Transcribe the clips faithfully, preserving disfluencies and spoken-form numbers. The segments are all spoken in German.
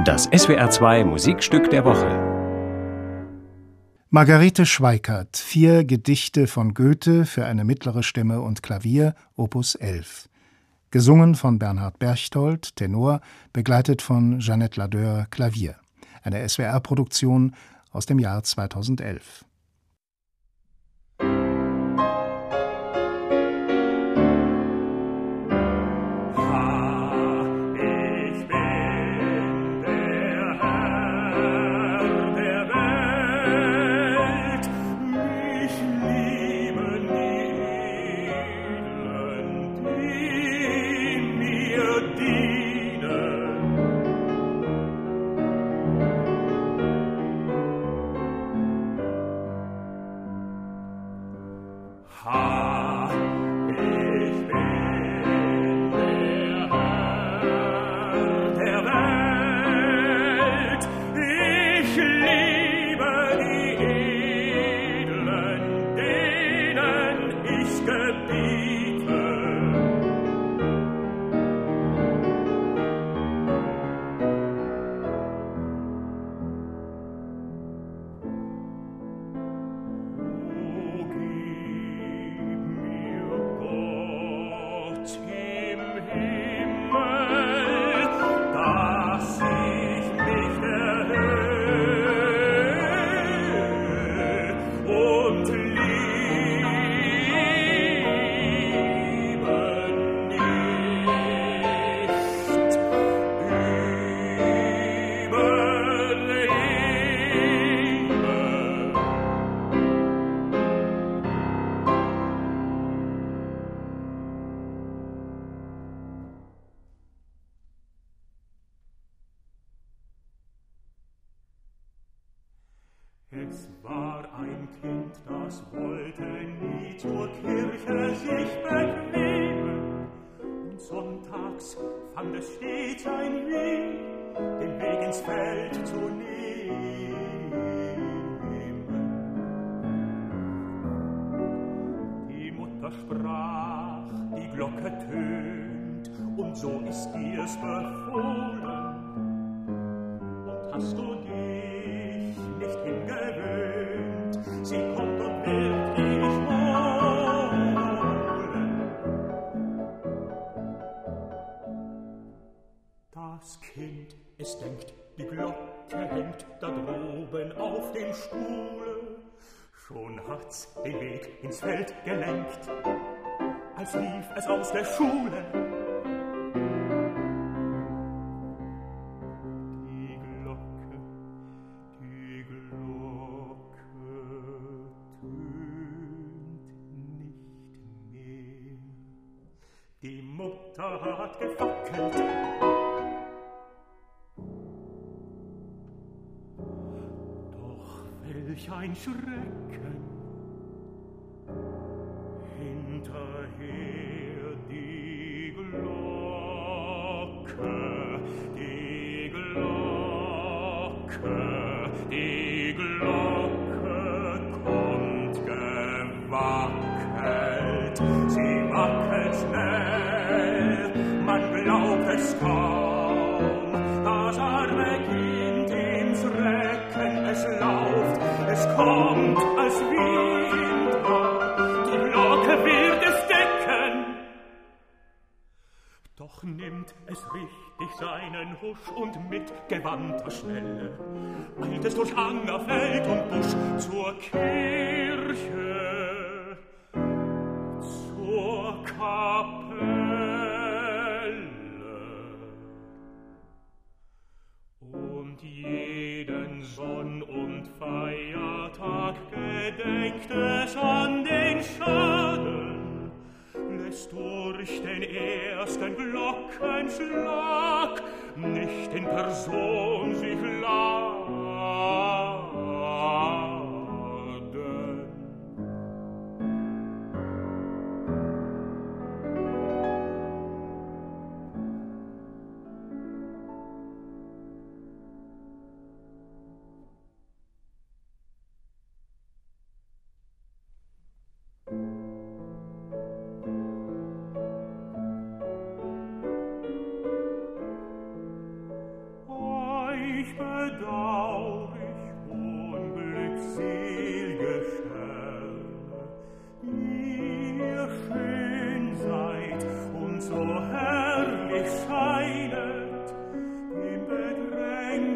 Das S W R zwei Musikstück der Woche. Margarete Schweikart, vier Gedichte von Goethe für eine mittlere Stimme und Klavier, Opus elf. Gesungen von Bernhard Berchtold, Tenor, begleitet von Jeanette Ladeur, Klavier. Eine S W R-Produktion aus dem Jahr zweitausendelf. Es war ein Kind, das wollte nie zur Kirche sich bequemen, und sonntags fand es stets ein Wie, den Weg ins Feld zu nehmen. Die Mutter sprach, die Glocke tönt, und so ist dir's befohlen. Und hast du dich nicht hingewöhnt, sie kommt und wird dich holen. Das Kind, es denkt, die Glocke hängt da droben auf dem Stuhle. Schon hat's den Weg ins Feld gelenkt, als lief es aus der Schule. Die Mutter hat gefackelt. Doch welch ein Schrecken! Hinterher die Glocke, die Glocke, die Glocke kommt gewackelt. Sie wackelt schnell, man glaubt es kaum. Das arme Kind im Schrecken, es lauft, es kommt als Windrad. Die Glocke wird es decken. Doch nimmt es richtig seinen Husch und mit gewandter Schnelle eilt es durch Anger, Feld und Busch zur Kirche, zur Kapelle. Und jeden Sonn- und Feiertag gedenkt es an den Schaden, lässt durch den ersten Glockenschlag nicht in Person sich laden.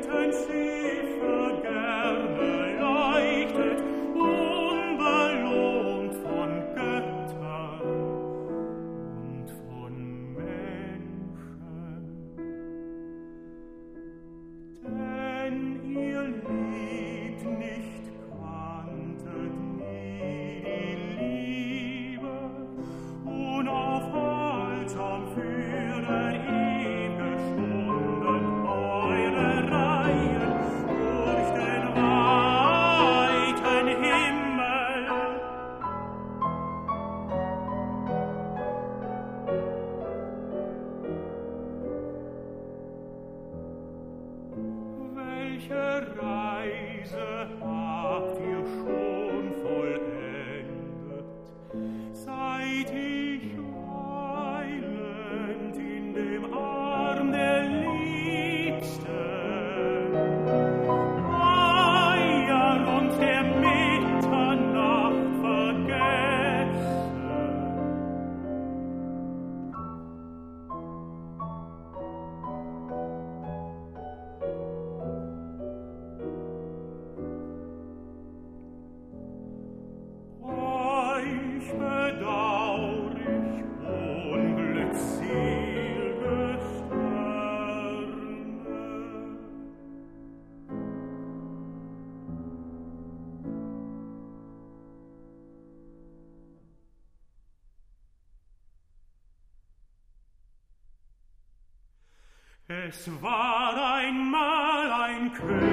Es war einmal ein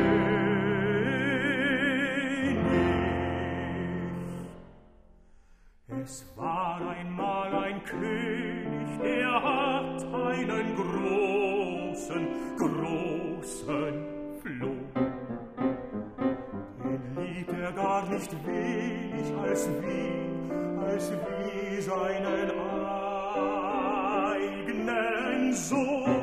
König. Es war einmal ein König, der hat einen großen, großen Floh. Den liebt er gar nicht wenig als wie, als wie seinen eigenen Sohn.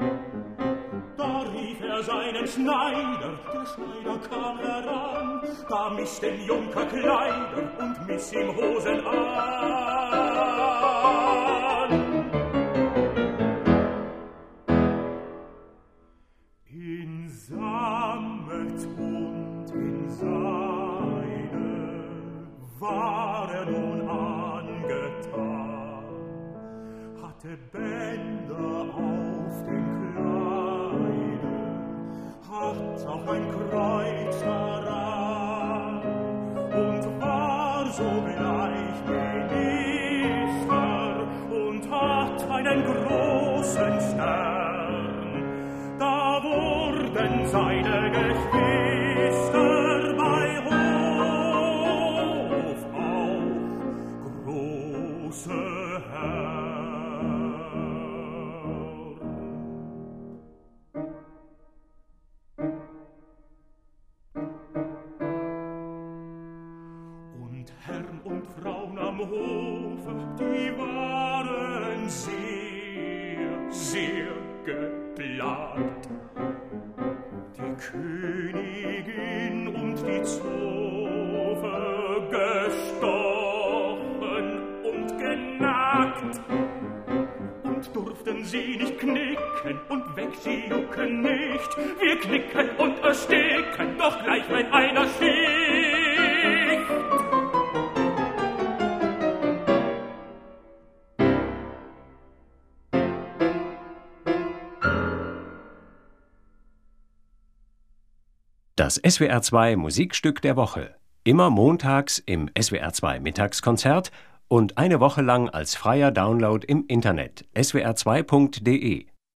Seinen Schneider, der Schneider kam heran, da miss den Junker Kleider und miss ihm Hosen an. In Sammet und in Seide war er nun angetan, hatte Bänder auf dem Kleide, hat auch ein Kreuz daran und war sogleich Minister und hat einen großen Stern. Da wurden seine Geschwister bei Hof auch große Herren. Hofe, die waren sehr, sehr geplagt. Die Königin und die Zofe gestochen und genagt. Und durften sie nicht knicken und weg sie jucken nicht. Wir knicken und ersticken, doch gleich wenn einer schickt. Das S W R zwei Musikstück der Woche. Immer montags im S W R zwei Mittagskonzert und eine Woche lang als freier Download im Internet s w r zwei punkt d e.